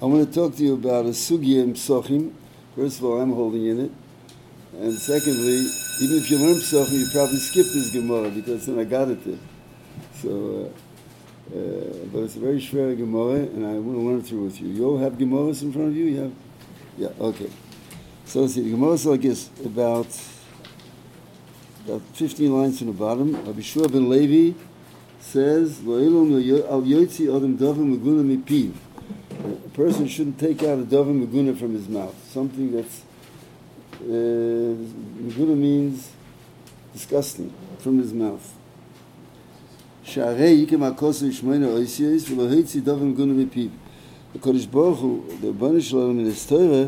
I want to talk to you about a sugya in Psochim. First of all, I'm holding in it. And secondly, even if you learn Psochim, you probably skip this Gemara because then I got it there. So, but it's a very schwer Gemara, and I want to learn through with you. You all have Gemaras in front of you? You have? Yeah, okay. So let's see, the Gemara is like this, about 15 lines from the bottom. Rabbi Shua ben Levi says, a person shouldn't take out a davar meguna from his mouth. Something that's meguna means disgusting from his mouth. The Kodesh Baruch Hu, the Rebbeinu Shalom in his Torah,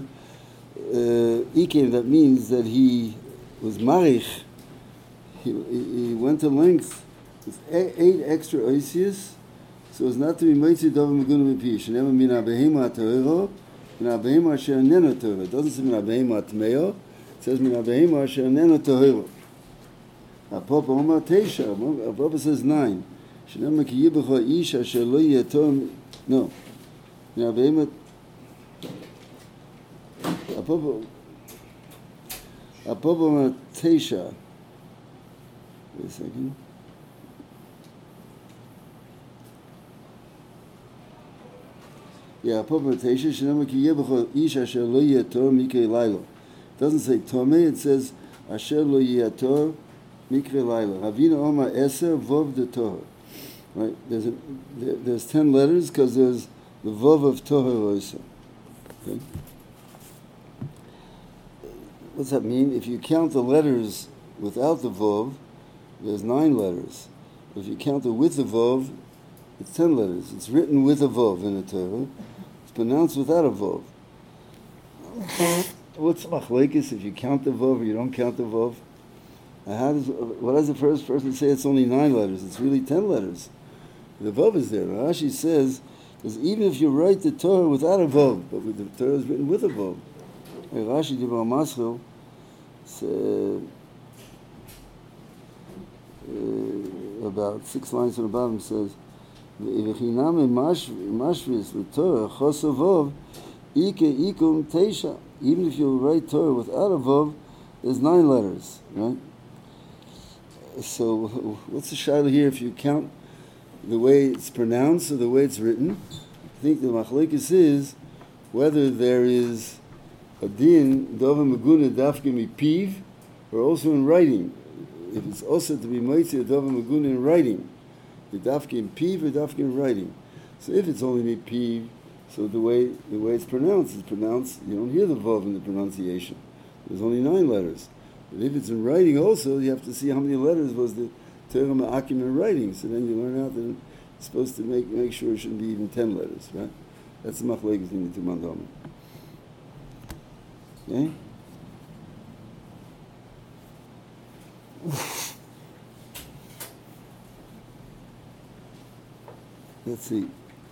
that means that he was marich. He went to length with 8 extra oisius, so as not to be moitzi davar meguna mipi. Shenema min abehema torah, min abehema asher neno torah. It doesn't say min abehema tmeo. It says min abehema asher neno torah. Apapa Omar Teisha. Apapa says 9. Shenema ki yibecha ish asher lo yetom. No. Min abehema. Apapa Omar Teisha. Wait a second. Yeah, Apapa Teisha. Shenema ki yibecha ish asher lo yetom mikei lailo. It doesn't say tome. It says asher lo yetom mikre laila. Ravina Omar Eser Vov de Torah. Right? There's 10 letters because there's the Vov of Torah also. Okay? What's that mean? If you count the letters without the Vov, there's 9 letters. If you count it with the Vov, it's 10 letters. It's written with a Vov in the Torah. It's pronounced without a Vov. What's machlekes if you count the Vov or you don't count the Vov? What does the first person say? It's only 9 letters. It's really 10 letters. The Vav is there. Rashi says, because even if you write the Torah without a Vav, but the Torah is written with a Vav. Rashi Dibar Maschil about 6 lines on the bottom says, even if you write Torah without a Vav, there's 9 letters, right? So what's the shayla here if you count the way it's pronounced or the way it's written? I think the machlekes is whether there is a din davar meguna dafke mipiv or also in writing. If it's also to be moitzi a davar meguna in writing, the dafke in piv or dafke in writing. So if it's only mipiv, so the way it's pronounced, you don't hear the vav in the pronunciation. There's only 9 letters. But if it's in writing also, you have to see how many letters was the Torah Ma'akim in writing. So then you learn out that it's supposed to make sure it shouldn't be even 10 letters, right? That's the machlekes in the two mandamim. Okay? Let's see.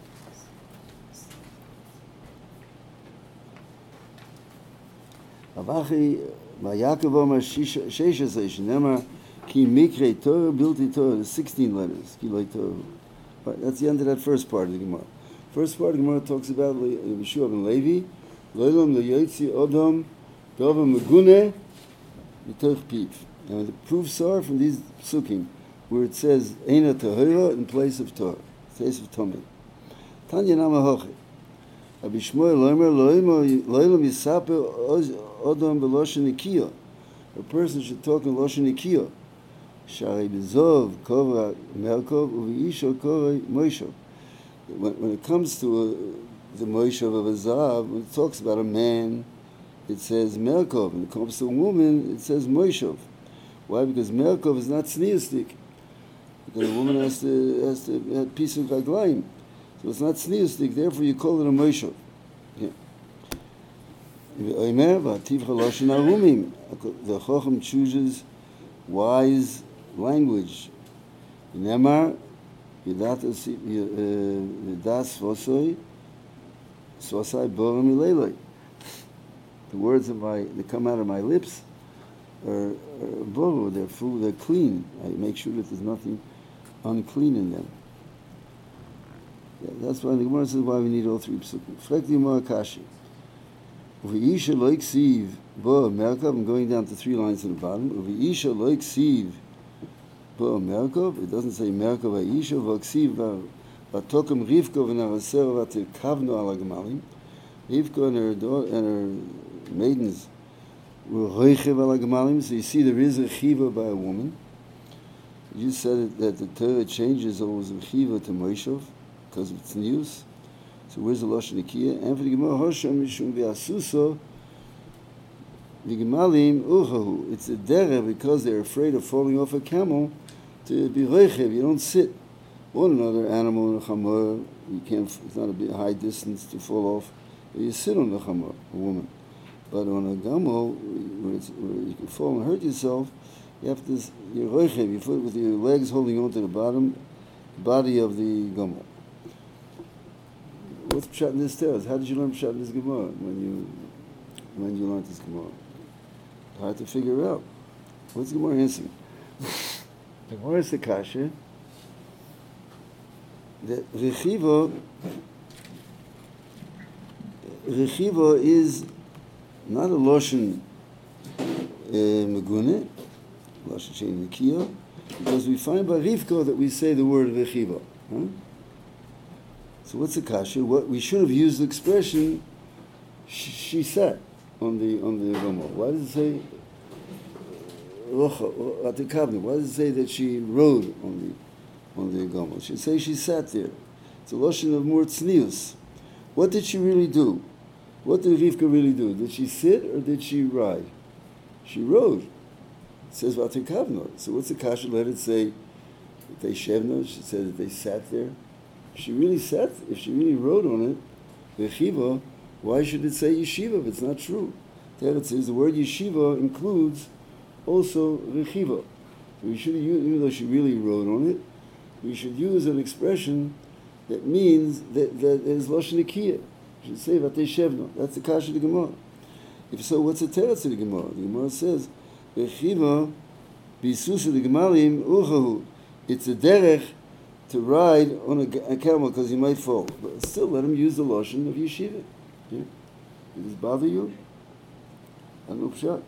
Avachi Vayakov Omar Shesha Shnema Ki Mikre Torah Bilti Torah. There's 16 letters. Ki Loi Torah. Right, that's the end of that first part of the Gemara. First part of the Gemara talks about Yeshua ben Levi. Loilam Le'yotzi Odom Davar Megune Yitoch Piv. And the proofs are from these psukim where it says Eina Tahira in place of Torah, place of Tomei. Tanya Nama Hoche. Rabbi Shmuel Loimer Loilam Yisaper Odom B'Loshen Nikiyo. A person should talk in Loshen Nikiyo. Shari B'Zov Kova Merkov U'V'Isho Kova Moisho. When it comes to the Moisho of a Zav, when it talks about a man, it says Merkov. When it comes to a woman, it says Moishov. Why? Because Merkov is not sneistic. Because a woman has to have piece of raglaim. So it's not sneistic, therefore you call it a Moishov. The Chacham chooses wise language. Nemar, Vidas Svosoi, Svosai Boram Ileloi. The words that come out of my lips are boro, they're full, they're clean. I make sure that there's nothing unclean in them. Yeah, that's why the Gemara says why we need all three psukim. Frek the Gemara Kashi. V'yisha loik siv bo Merkov. I'm going down to 3 lines in the bottom. V'yisha loik siv bo Merkov. It doesn't say Merkov v'yisha v'ksiv v'tokem Rivka v'naraser v'tekavnu ala gemalim. Rivka and her maidens were roichev ala gemalim. So you see there is a chiva by a woman. You said that the Torah changes always a chiva to Moshev because of its news. So where's the Lashon Nikiya? And for the Gemara Hosham Mishum V'Asuso the Gemalim Uchahu. It's a derech because they're afraid of falling off a camel to be roichev. You don't sit on another animal in a chamor. You can't. It's not a high distance to fall off. But you sit on the chamor, a woman. But on a gamel, where you can fall and hurt yourself, you have to. You're roichev. You put with your legs holding on to the body of the gamel. What's pshat in this tales? How did you learn pshat in this Gemara when you learned this Gemara? Hard to figure out. What's the Gemara answering? The Gemara is the kasha that rechiva is not a loshen megune, loshen shein nikiya, because we find by Rivka that we say the word rechiva. Huh? So what's the kasha? What we should have used the expression she sat on the Gomer. Why does it say why does it say that she rode on the Gomer? It should say she sat there. It's a lotion of more tznius. What did she really do? What did Rivka really do? Did she sit or did she ride? She rode. It says Vatikavno. So what's the kasha? Let it say that they shevno. She said that they sat there. If she really sat, if she really wrote on it, Rechiva, why should it say yeshiva if it's not true? There it says the word yeshiva includes also Rechiva. So we should use, even though she really wrote on it, we should use an expression that means that is Lashon Nikiya. We should say Vatei Shevno. That's the kasha of the Gemara. If so, what's the teretz of the Gemara? The Gemara says, Rechiva, Bisusa the Gemalim, Uchahu. It's a derech to ride on a camel because he might fall. But still let him use the lotion of yeshiva. Yeah? Does this bother you? I don't know pshat.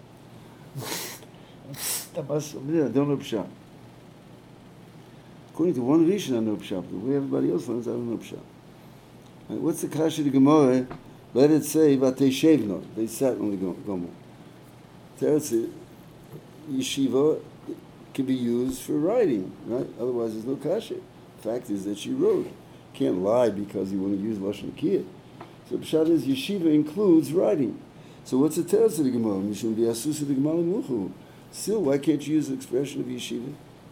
I don't know pshat. According to one Rishon, I know pshat. But the way everybody else learns, I don't know pshat. Right, what's the kasha of the Gemara? Let it say, Vatei Shevno. They sat on the Gomer. Teretz, yeshiva can be used for writing, right? Otherwise, there's no kasha. The fact is that she wrote. Can't lie because you want to use Lashon Nikiya. So pshat is yeshiva includes writing. So what's the teretz of the Gemara? Mishum v'asus of the Gemara muchu. Still, why can't you use the expression of yeshiva?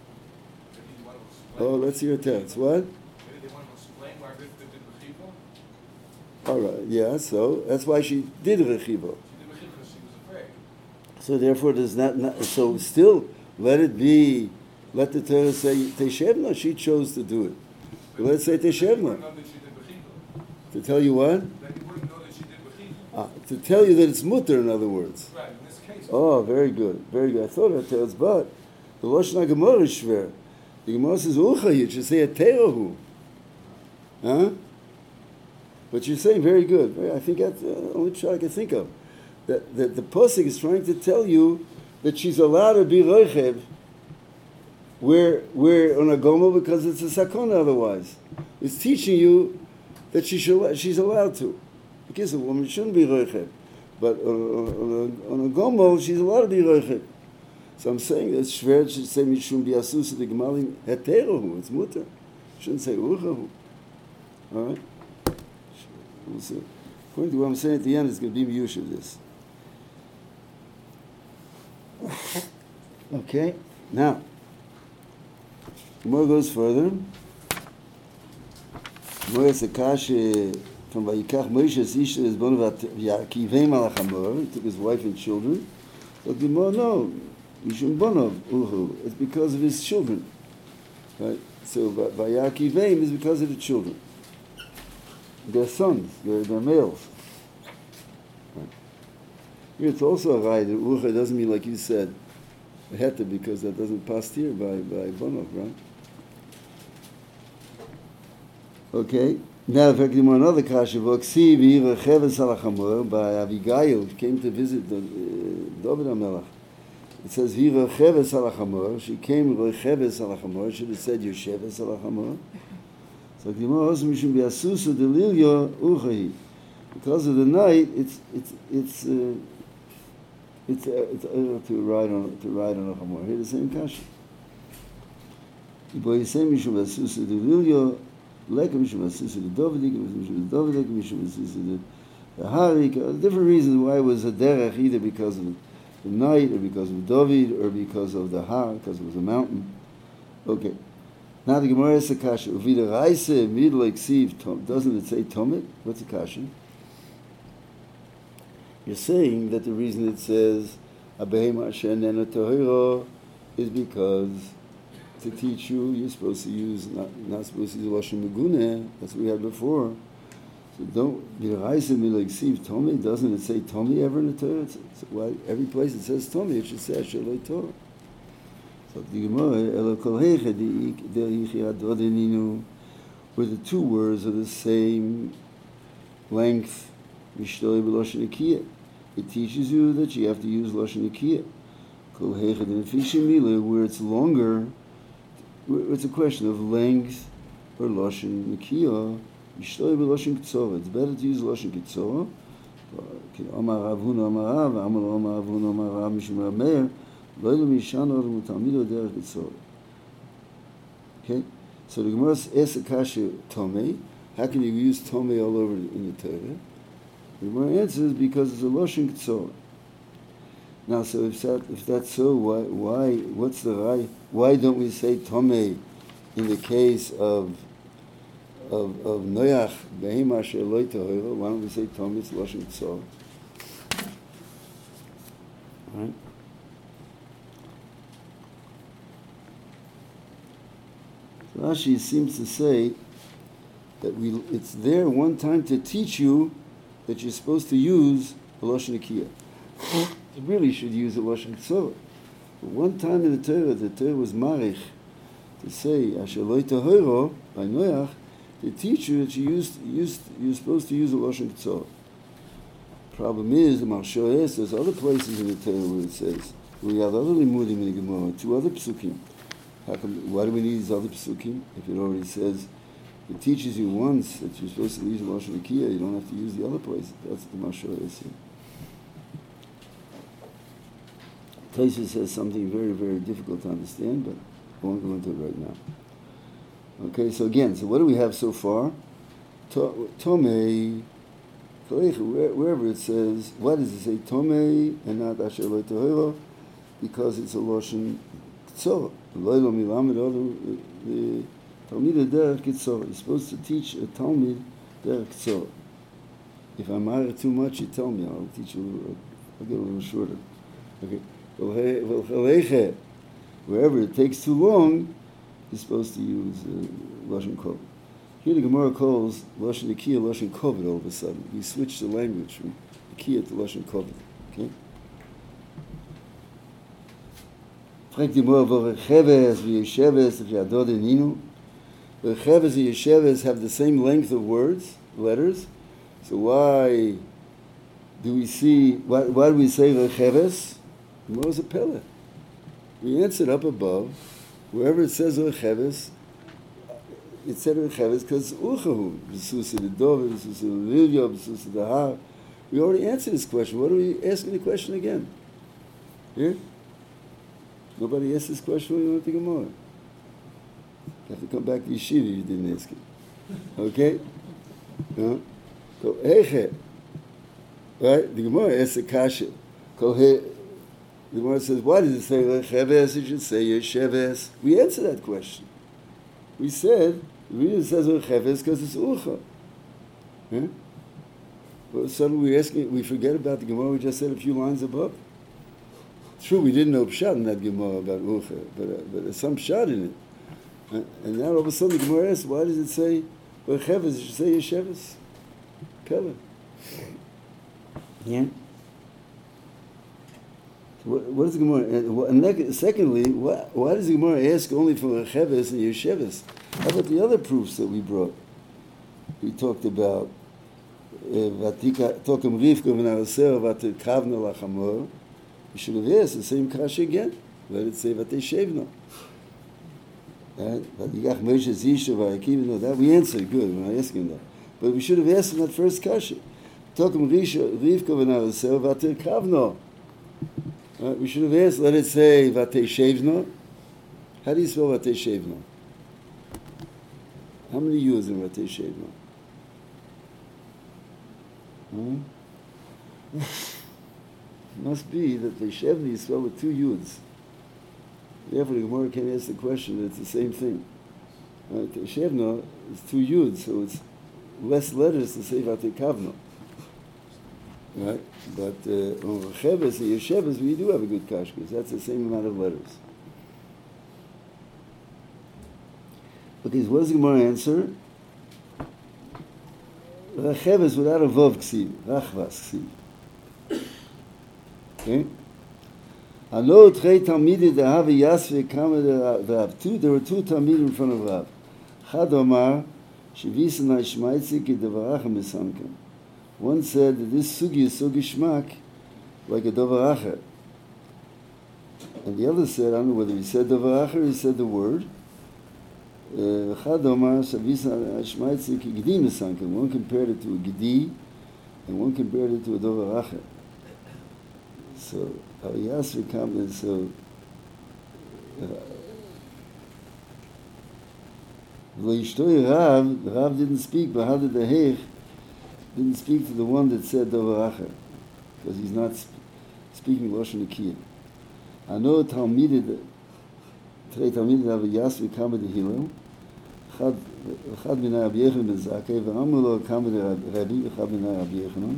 Oh, let's hear a teretz. What? Maybe they want to explain why Rivka did Rechiva. All right, yeah. So that's why she did rechiva. She did Rechiva because she was afraid. So therefore, does not. So still. Let it be, let the Torah say Teshevna, she chose to do it. But let's say Teshevna. To tell you what? Then you wouldn't know that she did Rechiva. To tell you that it's mutter, in other words. Right, in this case. Oh, very good, very good. I thought of that, but the Lashon HaGemara is shver. The Gemara says, Ucha, you should say a Teirahu. Huh? But you're saying very good. I think that's the only shot I can think of. That the Pasuk is trying to tell you that she's allowed to be roichev where on a gomo because it's a sakona otherwise. It's teaching you that she's allowed to. Because a woman shouldn't be roichev. But on a gomo, she's allowed to be roichev. So I'm saying that Shver should say Mishum Biasus the Gemalim Heterohu. It's mutter. Shouldn't say Uchahu. All right? We'll see. According to what I'm saying at the end, it's going to be Miyush of this. Okay, now, Gemara goes further. Gemara is a kasha from Vayikach Moshe Isha is born of Yakivim al Chamor. He took his wife and children. So Gemara, no, Mishum Bonov Uhu. It's because of his children, right? So Vayakivim is because of the children. They're sons. They're males. Right. Here it's also a raya that Ucha doesn't mean like you said. Heta, because that doesn't pass here by Bonov, right? Okay. Now, in fact, another kasha. V'oksi v'ira cheves halachamor by Abigail came to visit David HaMelech. It says v'ira cheves halachamor. She came cheves halachamor. Should have said yosheves halachamor. So the Gemara also mishum bi'asusa delilya uchahi. Because of the night, it's to ride on a chamor. Here the same kasha. But you say mishum bi'asusa delilya. Like Mishum Asisa the Davidik, Mishum the Davidik, Mishum Asisa the Harik, different reasons why it was a derech, either because of the night, or because of David, or because of the Har, because it was a mountain. Okay. Now the Gemara is a kasha. Uvida Raise Midl Eksiv, doesn't it say Tomit? What's the kasha? You're saying that the reason it says Abehem Asher Nena Tohiro is because to teach you, you're supposed to use, not supposed to use Lashon Megune. That's what we had before. So don't, Tomi, doesn't it say Tomi ever in the Torah? So why, every place it says Tomi, it should say Asher Lo Torah. So the Gemara, where the two words are the same length, it teaches you that you have to use Lashon Nekiyah. Where it's longer, it's a question of length or Lashon Nekiyah. It's better to use Lashon Kitzorah. Amar Rav Huna Amar Rav, Amar Rav Huna Amar Rav Mishum Rav Meir, Lo Yelu Mishan Odom U'Talmido Derech Kitzorah. Okay, so the Gemara asks a kasha Tomei. How can you use Tomei all over in the Torah? The Gemara answers because it's a Lashon Kitzorah. Now, so if that's so, what's the right? Why don't we say Tomei in the case of Noach Behema Asher Lo Tohiro? Why don't we say Tomei? It's Lashon Kitzorah. Right? So Rashi seems to say that it's there one time to teach you that you're supposed to use the Lashon Nekiyah. You really should use the Lashon Kitzorah. But one time in the Torah was marich to say Asher Lo Tohiro by Noach to teach you that you're supposed to use the Lashon Kitzorah. Problem is, the Maharsha asks, there's other places in the Torah where it says we have other limudim in the Gemara, 2 other psukim. Why do we need these other psukim if it already says it teaches you once that you're supposed to use the Lashon Nekiyah, you don't have to use the other places? That's what the Maharsha is here. Tosfos says something very, very difficult to understand, but I won't go into it right now. Okay, so again, so what do we have so far? Tomei, wherever it says, why does it say Tomei and not Asher Lo Tohiro? Because it's a Lashon Kitzorah. Lo milamed odom the Talmid derech Kitzorah. You're supposed to teach a Talmid derech Kitzorah. If I matter too much, you tell me. I'll teach you. I'll get a little shorter. Okay. Wherever it takes too long, you're supposed to use Lashon Kovod. Here the Gemara calls Lashon Nekiyah Lashon Kovod all of a sudden. We switch the language from Nekiyah to Lashon Kovod. Okay? Fragt die Gemara, wo Recheves, Yesheves, Yadod and Ninu. Recheves and Yesheves have the same length of words, letters. So why do we say Recheves? What was a Pele? We answered up above, wherever it says Recheves, it said Recheves because it's Uchahu, B'susa the Dov, B'susa the Lilya, B'susa the Har. We already answered this question. What are we asking the question again? Here? Nobody asked this question when you went to Gemara. You have to come back to Yeshiva if you didn't ask it. Okay? No? So, Eiche. Right? The Gemara asks a kasha. The Gemara says, why does it say Recheves? It should say Yesheves. We answer that question. We said, the reason it says Recheves because it's Ucha. Yeah? But suddenly we forget about the Gemara we just said a few lines above. True, we didn't know Pshat in that Gemara about Ucha, but there's some Pshat in it. And now all of a sudden the Gemara asks, why does it say Recheves? It should say Yesheves. Pele. Yeah? What is the Gemara? And secondly, why does the Gemara ask only for Recheves and Yesheves? How about the other proofs that we brought? we talked about Tokum Rivka v'naraser v'ater kavna lachamor. You should have asked the same kasha again. Let it say Vateshevno. But Yigach Moshe Zisha v'Akiva, no, that we answered good when I asked him that. But we should have asked him that first kasha. Tokum Rivka v'naraser v'ater kavna. We should have asked, let it say Vateshevno. How do you spell Vateshevno? How many U's in Vateshevno? Must be that the Shevni is spelled with two Yuds. Therefore, the Gemara can ask the question that it's the same thing. The Shevna is two Yuds, so it's less letters to say Vatekavno. Right? But on Recheves and Yeshevas, we do have a good kash, because that's the same amount of letters. Okay, so what does the Gemara answer? Recheves without a Vav Ksiv, Rachvas Ksiv. Okay? Alo Trei Talmidi Dehavi Yasve Kama Dehav. There were two Talmidim in front of Rav. Chad Omar, Shevisanai Shmaitzi Ki Devarachem Esankem. One said that this sugi is so gishmak, like a davar acher. And the other said, I don't know whether he said davar acher or he said the word. Chad Omar Shavisa Shmaitzi Ki Gedim Esankem. One compared it to a gedi, and one compared it to a davar acher. So Aviyas come, so Rav didn't speak, but how did the Heich didn't speak to the one that said Dover Acher, because he's not speaking Lashon Akiyah. I know Talmidid, Trei Talmidid Aviyas v'kama de Hillel, Chad minay Rabbi Yochanan ben Zakkai, v'amu lo kama de Rabbi, Chad minay Rabbi Yochanan.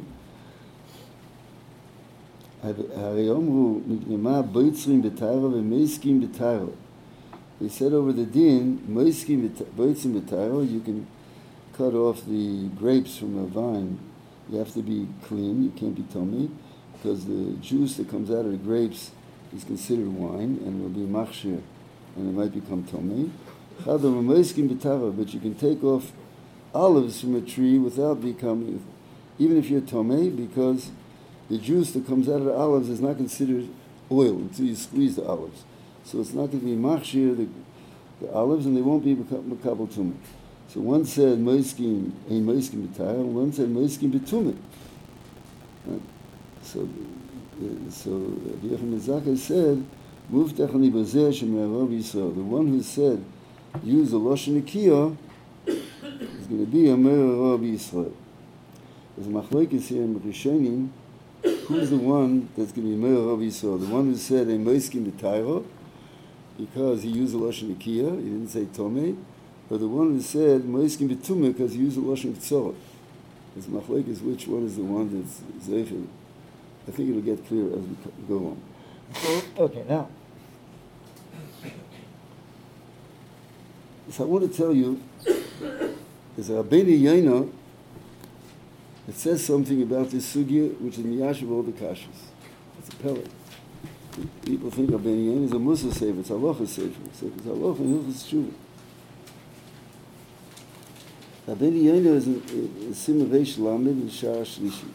Harei omru mipnei boitzrim b'tayro v'meiskim b'tayro. They said over the din, boitzrim b'tayro, you can cut off the grapes from a vine. You have to be clean, you can't be tummy, because the juice that comes out of the grapes is considered wine, and will be machshir, and it might become tummy. But you can take off olives from a tree without becoming, even if you're tummy, because the juice that comes out of the olives is not considered oil until you squeeze the olives. So it's not going to be machshir, the olives, and they won't be makabel tumah. So one said moiskim ein moiskim b'tayr, and one said moiskim b'tumah. Right? So Rabbi Yochanan ben Zakkai said, "Muftach ani bazeh sheme'arav Yisrael." The one who said use the lashon akiyah is going to be a me'arav Yisrael. There's a machlokes here in Rishonim. Who's the one that's going to be me'arav Yisrael? The one who said ein moiskim b'tayr because he used the lashon akiyah, he didn't say tomei. But the one who said moiskim b'tumah because he used the lashon k'tzorah. It's machlokes which one is the one that's zeichel. I think it'll get clear as we go on. Okay, now. So I want to tell you, there's a Rabbeinu Yaina that says something about this sugya, which is miyash of all the kashas. It's a pellet. People think Rabbeinu Yaina is a Musa sefer, it's a halacha sefer. It's halacha and hilchos tshuva. Rabbeinu Yaina is in Simon Reish Lamed in Shar Shlishi.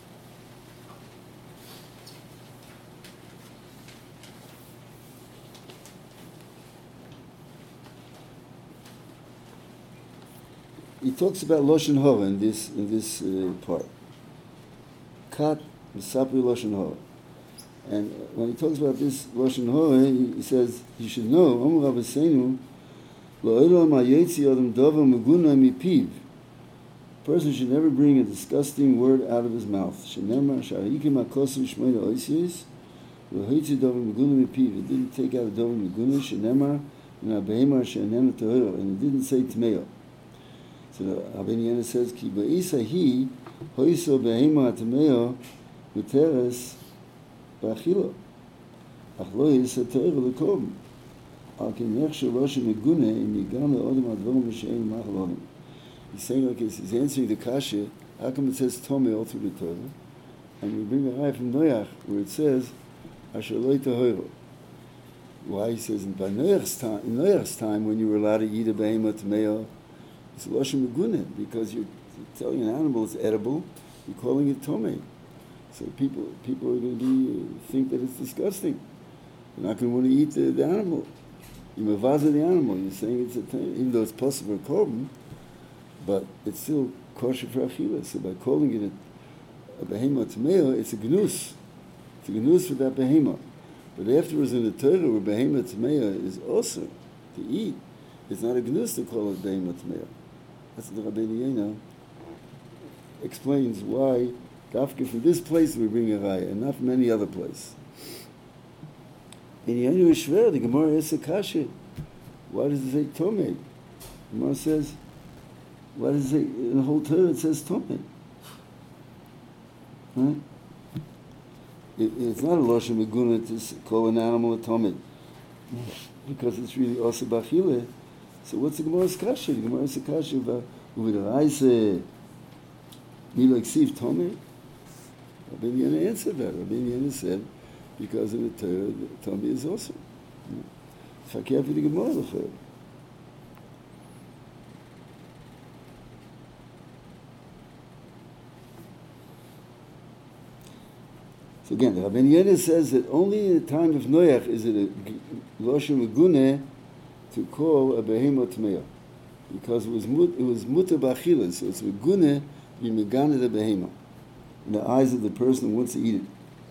He talks about Lashon Hara in this part. Kat Misapri Lashon Hara. And when he talks about this Lashon Hara, he says, you should know, Amar Rabbeinu, Lo'elam ha'yetzi adam davar meguna mipiv. A person should never bring a disgusting word out of his mouth. Shenemar sha'arikim ha'kosim shmeina oisies, Lo'hetzi davar meguna mipiv. It didn't take out a davar meguna, shenemar, and ha'behemar she'enena tohera, and it didn't say tmeah. So Rabbeinu Yaina says, Ki ba'isa hi hoiso behema atmeo muteres ba'achilo. Ach lo yisa te'er l'kom. Al kinech shalosh megune im yigam le'odem advorim v'she'en mach l'odem. He's saying, like, he's answering the kasha, how come it says tome all through the Torah? And we bring a raya from Noach, where it says, Asher lo yitahoro. Why he says, in Noach's time, when you were allowed to eat a behema atmeo, It's lashon meguna because you're telling an animal it's edible. You're calling it tomei. So people are going to think that it's disgusting. You're not going to want to eat the animal. You mavaza the animal. You're saying it's even though it's possible for korban, but it's still kosher for achila. So by calling it a behema tamei, it's a gnus. It's a gnus for that behema. But afterwards in the Torah, where behema tamei is also to eat, it's not a gnus to call it behema tamei. That's what the Rabbeinu Yonah explains why dafka from this place we bring a raya and not from any other place. In Yonu Shver, the Gemara is a kasha. Why does it say tomei? The Gemara says, why does it say, in the whole Torah it says tomei? Right? It's not a lashon meguna to call an animal a tomei, because it's really also bachile. So what's the Gemara's kasha? The Gemara's kasha about uviraise like siv tomei. Rabbeinu Yonah answered that. Rabbeinu Yonah said, because in the Torah, the tomei is also. Fakir for the Gemara l'chayr. So again, the Rabbeinu Yonah says that only in the time of Noach is it a lashon meguna to call a behema tmeya, because it was mutar b'achila, so it's meguna be megana the behema in the eyes of the person who wants to eat it.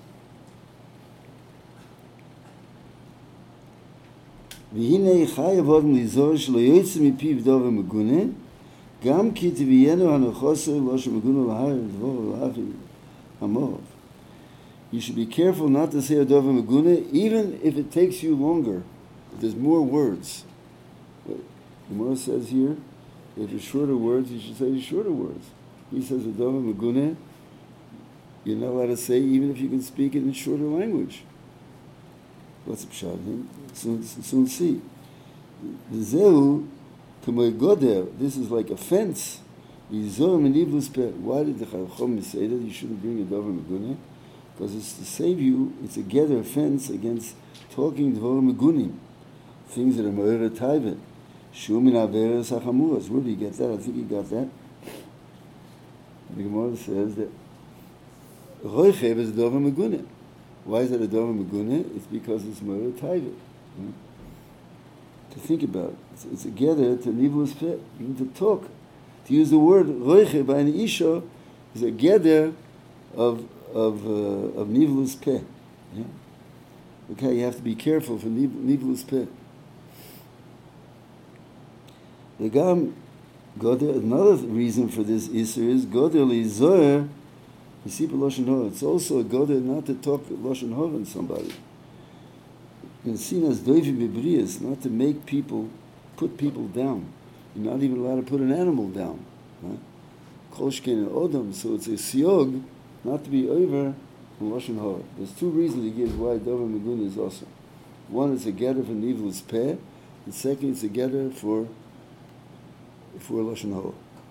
V'hinei chayav adam lizor shelo yotze mipiv dover meguna, gam ki tiviyenu hanochoser lashon meguna l'hayir dvor l'hachi amorov. You should be careful not to say a dover meguna, even if it takes you longer. If there's more words. But the Gemara says here, if it's shorter words, you should say the shorter words. He says a dover meguna, you're not allowed to say even if you can speak it in shorter language. What's the pshat? Soon see. Zehu k'moi goder. This is like a fence. Why did the Chacham say that you shouldn't bring a dover meguna? Because it's to save you. It's a gather fence against talking dvar megunim, things that are me'era taivet. Shumin averes hachamuras. Where do you get that? I think you got that. The Gemara says that roichev is a dover meguna. Why is it a dover meguna? It's because it's me'era taivet. To think about it. It's a gather to nivlus peh. You need to talk. To use the word roichev by an isha is a gather of nivlus peh. Yeah? Okay, you have to be careful for nivlus peh. The gam goder. Another reason for this iser is goder lizoyer. You see, lashon hara. It's also a goder not to talk lashon hara on somebody. And seen as doivi bebrias, not to make people put people down. You're not even allowed to put an animal down. Kolshken and odom. So it's a siog not to be over from lashon hara. There's two reasons he gives why dover meguna is also. One is a getter for nivlus peh, and second is a getter for lashon hara.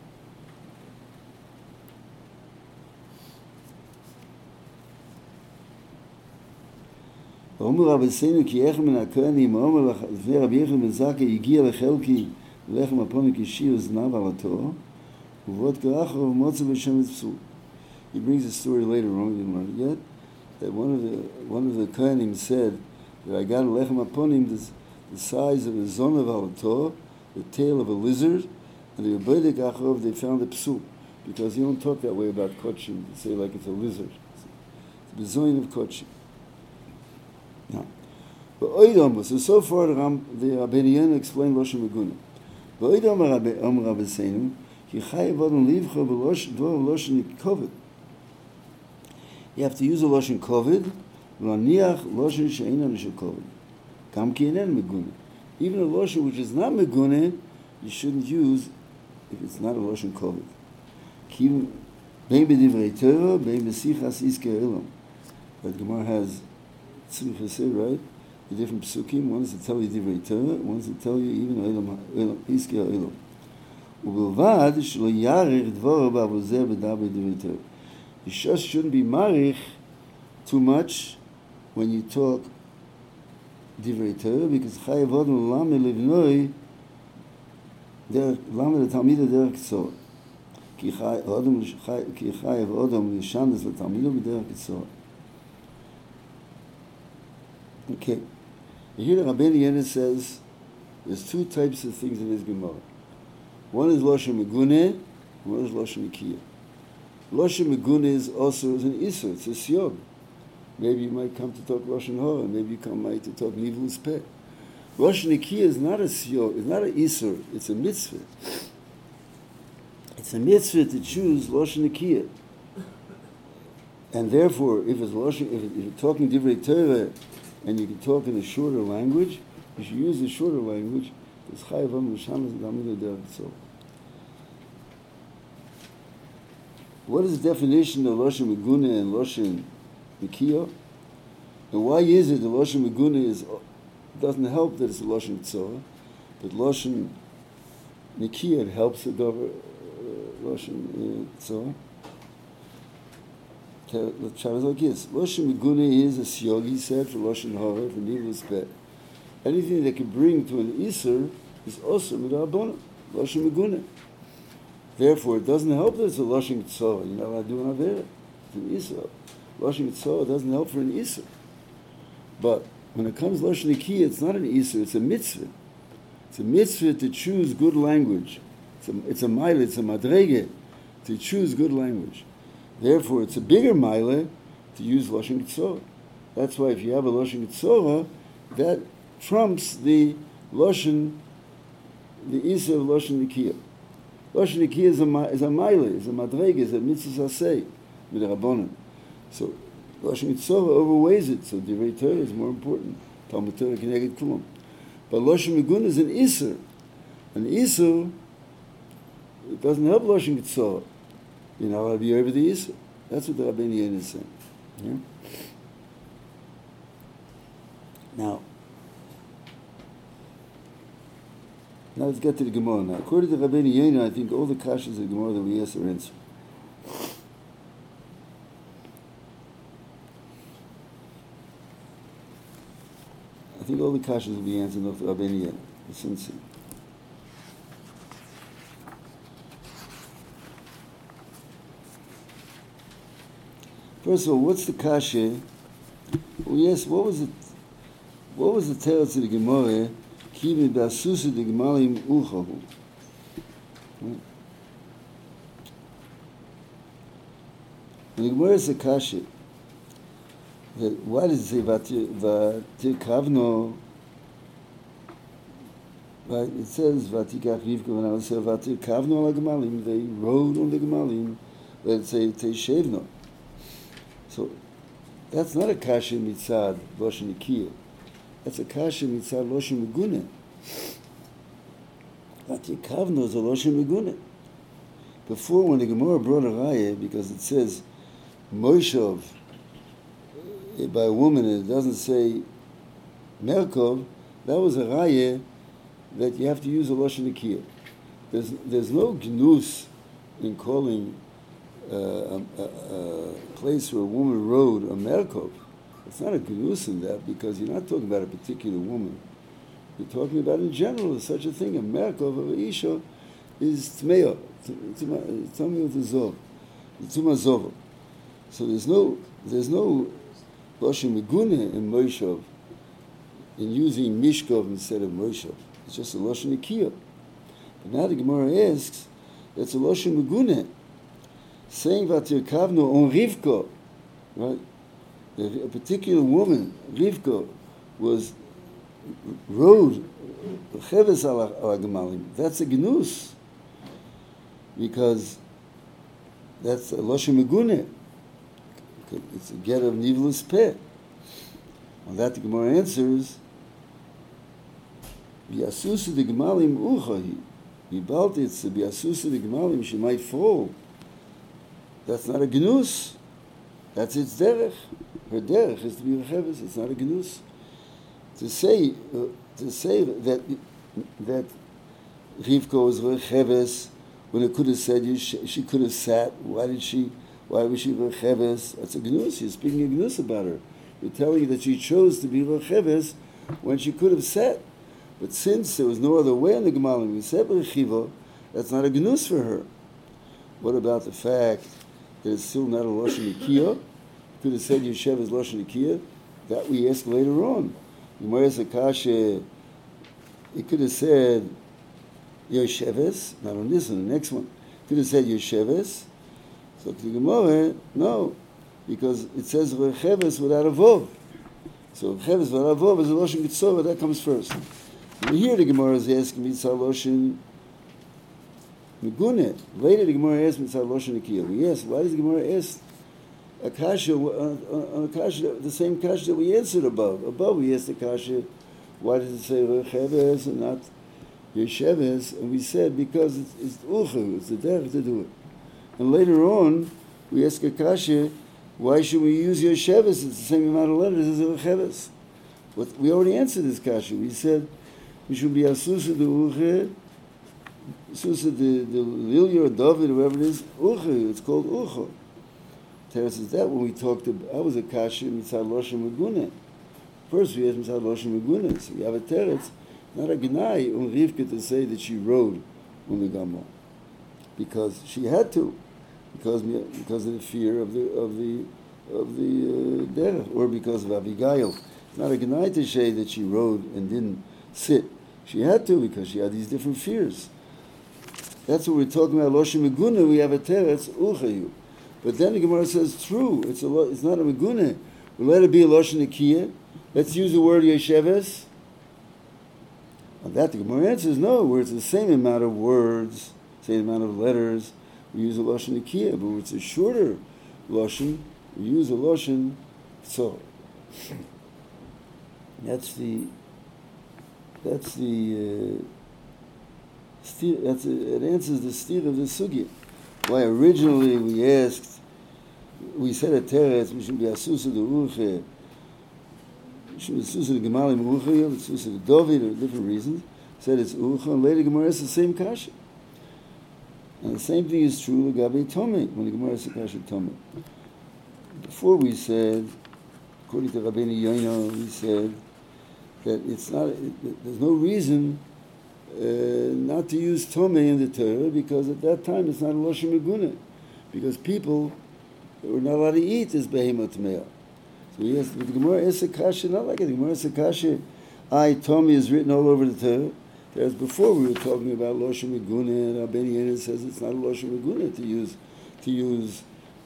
Omer Rabbi Seinu ki echem min hakohanim omer lefnei Rabbi Yechon ben Zakkai higia lechelki lechem aponu kishir znav alato uvot karacho v'motza b'shem psul. He brings a story later on, we didn't learn it yet, that one of the kohanim said that I got a lechem aponim the size of a zon of alato, the tail of a lizard, and the Rebbeinu Achov they found a psul, because you don't talk that way about kochim. You say like it's a lizard. It's a bezoin of kochim. Now, but oidom, so far the Rabbeinu Yonah explained lashon meguna. But oidom Rabbi Seinu ki chayav adam livcha b'lashon dvar lashon kovet. You have to use a lashon kovet, v'laniach lashon she'eina lashon kovet. Kam ki enen meguna. Even a lashon which is not meguna, you shouldn't use if it's not a lashon kovet. Ki bein b'divrei Torah, bein b'sichas iskei olam. But Gemara has right? The different psukim. One is to tell you divrei Torah, one is to tell you even olam iskei olam. Ubelvad shelo yarich dvoro b'avozeh b'daber divrei Torah. You just shouldn't be marich too much when you talk divrei Torah, because chayav adam l'lameh livnoi למה לתלמידו דרך קצור? כי חייב אדם לשנדס לתלמידו בדרך קצור. Okay. Here the Rabbeinu Yonah says there's two types of things in his Gemara. One is Loshen Meguneh, one is Loshen Nikiya. Loshen Meguneh is also an Isur, it's a Siyog. Maybe you might come to talk Loshen Hora, maybe you might to talk Nivus Peh. Loshen Nikiya is not a Siyog, it's not an Isur, it's a mitzvah. It's a mitzvah to choose Loshen Nikiya. And therefore, if you're talking Divrei Torah, and you can talk in a shorter language, you should use the shorter language. What is the definition of Loshen Meguneh and Loshen Nikiya? And why is it that Loshen Meguneh doesn't help that it's a Loshen Tzorah, but Loshen Nikiya helps the Loshen Tzorah? Let's try it like this. Loshen Meguneh is a siyog, he said, for Loshen Hora, for Nivus Peh. Anything that can bring to an Isur is also Midrabanan, Loshen Meguneh. Therefore, it doesn't help that it's a Loshen Tzorah. You're not allowed to do an Avera. It's an Isur. Loshen Tzorah doesn't help for an Isur. But when it comes to Loshen Nikiya, it's not an Isur, it's a mitzvah. It's a mitzvah to choose good language. It's a mile, it's a madrege, to choose good language. Therefore, it's a bigger mile to use Loshen Tzorah. That's why if you have a Loshen Tzorah, that trumps the Isur of Loshen Nikiya. Loshen Nikiya is a mile, is a madrege, is a mitzvah aseh, with a rabbanon. So Loshen Tzorah overweighs it, so Divrei Torah is more important. Talmud Torah Keneged Klum. But Loshen Meguneh is an Isur. An Isur, it doesn't help Loshen Tzorah. You're not allowed to be over the Isur. That's what the Rabbeinu Yonah is saying. Yeah? Now let's get to the Gemara now. According to Rabbeinu Yonah, I think all the kashas of the Gemara that we ask are answered. I think all the kashas will be answered of Rabbeinu Yonah. Let's see. First of all, what's the kasha? Well, yes, what was the tale to the Gemara? Kimin ba'asusa de gemalim uchahu. The Gemara is a kasha. Why does it say vatikavno? Right? It says vatikach rivka v'nal say vatikavno ala gemalim. They rode on the gemalim. Let's say teishevno. So that's not a kasha mitzad Loshen Nikiya. That's a kasha mitzad Loshen Meguneh. Vatikavno is a Loshen Meguneh. Before, when the Gemara brought a raya, because it says Moishov by a woman and it doesn't say Merkov, that was a raya that you have to use a Loshen Nikiya. There's no gnus in calling a place where a woman rode a Merkov. It's not a gnus in that, because you're not talking about a particular woman. You're talking about in general such a thing. A Merkov of a Isha is Tmeya. Tmeya with the Zov. The Tumah Zov. So there's no Loshen Meguneh in Moishov, in using Mishkov instead of Moishov. It's just a Loshen Nikiya. But now the Gemara asks, that's a Loshen Meguneh. Saying Vatirkavno on Rivka, right? A particular woman, Rivka, rode Cheves ala Gemalim. That's a Gnus, because that's a Loshen Meguneh. It's a get of Nivlus Peh. On that the Gemara answers, Biasusa de Gemalim Uchahi. Bibaltitz, Biasusa de Gemalim, she might fall. That's not a Gnus. That's its derech. Her derech is to be recheves. It's not a gnus. To say that Rivka was recheves when it could have said she could have sat. Why was she recheves? That's a gnus. You're speaking a gnus about her. You're telling her that she chose to be recheves when she could have sat. But since there was no other way in the Gemalim, we said Rechiva, that's not a gnus for her. What about the fact that it's still not a Lashon Nikiyah? Could have said Yoshev is Lashon Nikiyah. That we ask later on. Gemara Sakasha, it could have said Yosheves, not on this one, the next one. Could have said Yosheves. So to the Gemara, no, because it says Recheves without a Vov. So Recheves without a Vov is a Lashon Kitzorah, that comes first. And here the Gemara is asking Mitzah Lashon Megune. Later the Gemara asks Mitzah Lashon Nikiyah. We ask, why does the Gemara ask a kasha on a kasha, the same kasha that we answered above? Above we asked the kasha, why does it say Recheves and not Yesheves? And we said because it's Uchu, it's the derech to do it. And later on, we ask a kasha, why should we use Yesheves? It's the same amount of letters as Recheves. But we already answered this kasha. We said we should be Asusa de Uche, Asusa de Lilya or David, whoever it is, Uche. It's called Ucho. Teres is that when we talked about, I was a kasha mitzad Loshen Megune. First we asked mitzad Loshen Megune. So we have a teretz, not a gnai on Rivka to say that she rode on the Gamo, because she had to, because of the fear of the derech, or because of Abigail. It's not a gnai to say that she rode and didn't sit. She had to because she had these different fears. That's what we're talking about. Loshen Megune. We have a teretz uchayu. But then the Gemara says, true, it's not a megune. We'll let it be a Lashon Nikiyah. Let's use the word Yesheves. On that the Gemara answers, no, where it's the same amount of words, same amount of letters, we use a Lashon Nikiyah. But where it's a shorter Lashon, we use a Lashon Tzor. It answers the steer of the sugya. Why originally we said a teretz, we should be Asusa de Uche, we should be Asusa de Gemalim Uche, Asusa de David, or different reasons. Said it's Uche, and later Gemara is the same kasha. And the same thing is true Gabi Tomei, when the Gemara is the kasha Tomei. Before we said, according to Rabbeinu Yoino, we said that it's not, there's no reason not to use Tomei in the Torah, because at that time it's not a Loshen Megune, because people were not allowed to eat this Behemah Tmeah. So yes, but the Gemara is a kasha, not like it. The Gemara is a kasha. Tomei is written all over the Torah. Whereas before we were talking about Loshen Megune, and Rabbeinu Yoina says it's not a Loshen Megune to use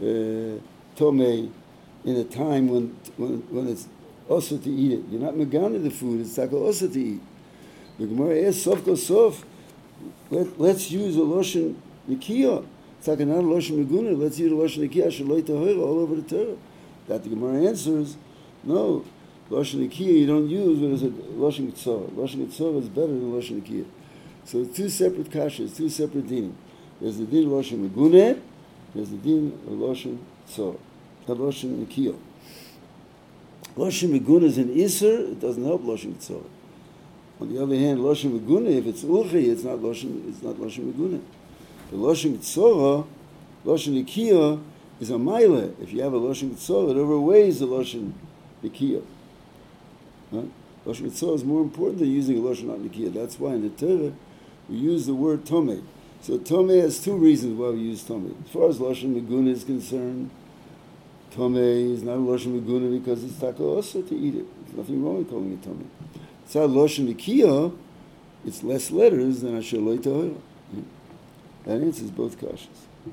Tomei in a time when it's also to eat it. You're not Megane the food, it's like also to eat. The Gemara asks, Sof ko Sof, let's use a Loshen Nikiyah. It's like not a Loshen Megune, let's use a Loshen Nikiyah, Shaloi Tahora, all over the Torah. That the Gemara answers, no, Loshen Nikiyah you don't use, but it's a Loshen Kitzorah. Loshen Kitzorah is better than Loshen Nikiyah. So two separate kashas, two separate dinim. There's the din of Loshen Megune, there's the din of Loshen Kitzorah, of Loshen Nikiyah. Loshen Megune is an Isser, it doesn't help Loshen Kitzorah. On the other hand, Loshen Megune, if it's Uchi, it's not Loshen Megune. The Loshen Kitzorah, Loshen Nikiyah, is a Maila. If you have a Loshen Kitzorah, it overweighs the Loshen Nikiyah. Huh? Loshen Kitzorah is more important than using a Loshen not Nikiyah. That's why in the Torah, we use the word Tomei. So Tomei has two reasons why we use Tomei. As far as Loshen Megune is concerned, Tomei is not a Loshen Megune because it's taka also to eat it. There's nothing wrong with calling it Tomei. It's not Loshen Nikiyah, it's less letters than Asher Lo Tahora. That answers both kashas.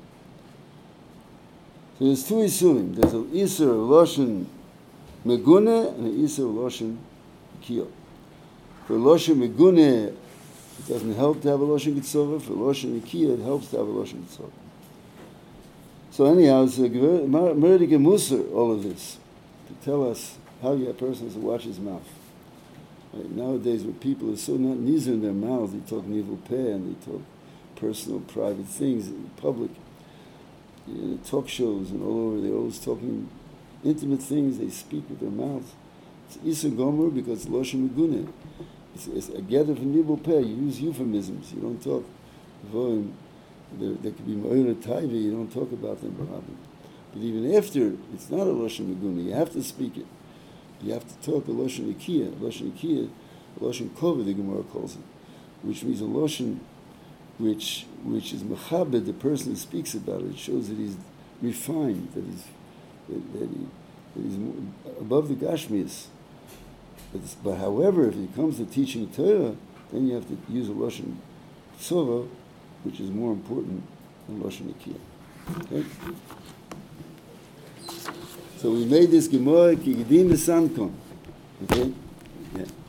So there's two Isurim. There's an Isur of Loshen Megune and an Isur of Loshen Nikiyah. For Loshen Megune, it doesn't help to have a Loshen Kitzorah. For Loshen Nikiyah, it helps to have a Loshen Kitzorah. So anyhow, it's a Merdik and Musar, all of this, to tell us how a person has to watch his mouth. Right? Nowadays, where people are so not neither in their mouths, they talk nivel peh and they talk personal, private things in public, in talk shows and all over. They're always talking intimate things. They speak with their mouths. It's Isur Gomer because it's Loshen Megune. It's a gather from nivel peh. You use euphemisms. You don't talk. There could be Ma'ira Taiva, you don't talk about them. But even after, it's not a Loshen Megune. You have to speak it. You have to talk a Loshen Nikiyah. Loshen Nikiyah Lashon Kova, the Gemara calls it, which means a Lashon which is Mechabed, the person who speaks about it. It shows that he's refined, that he's above the Gashmias. But however, if it comes to teaching Torah, then you have to use a Lashon Tzova, which is more important than Lashon Akiyah. Okay? So we made this Gemara Kigedim V'Samkon. Okay? Yeah.